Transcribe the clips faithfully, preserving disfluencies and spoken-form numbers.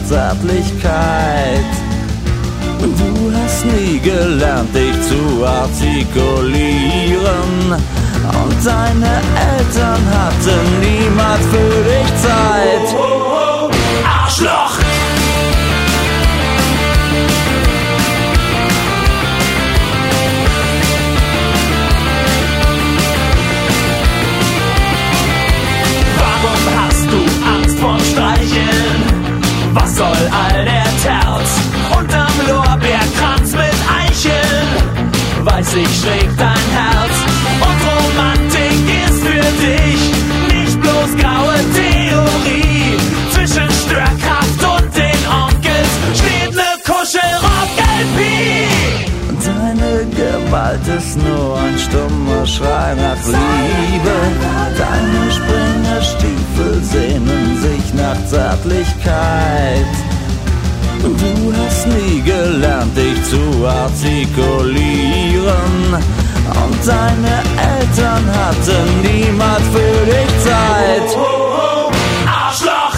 Zärtlichkeit. Du hast nie gelernt, dich zu artikulieren, und deine Eltern hatten niemals für dich Zeit. Oh, oh, oh. Arschloch! Warum hast du Angst vorm Streicheln? Was soll all der Terz unterm Lorbeerkranz mit Eicheln? Weiß ich, schlägt dein Herz, und Romantik ist für dich nicht bloß graue Theorie. Zwischen Störkraft und den Onkels steht ne Kuschelrock-L P. Deine Gewalt ist nur ein stummer Schrei nach Liebe. Deine Springerstiefel sehnen sich nach Zärtlichkeit. Du hast nie gelernt, dich zu artikulieren, und deine Eltern hatten niemals für dich Zeit. Oh, oh, oh. Arschloch!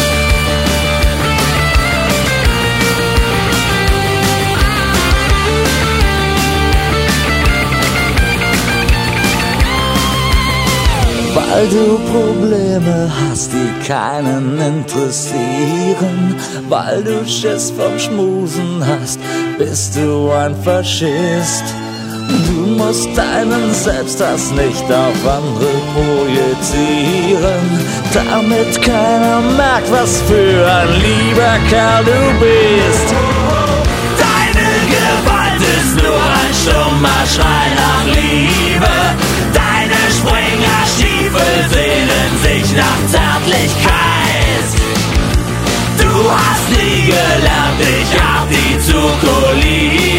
Weil du Probleme hast, die keinen interessieren, weil du Schiss vom Schmusen hast, bist du ein Faschist. Du musst deinen Selbsthass nicht auf andere projizieren, damit keiner merkt, was für ein lieber Kerl du bist. Deine Gewalt ist nur ein stummer Schrei nach Liebe. Deine Springerstiefel sehnen sich nach Zärtlichkeit. Du hast nie gelernt, dich artikulieren.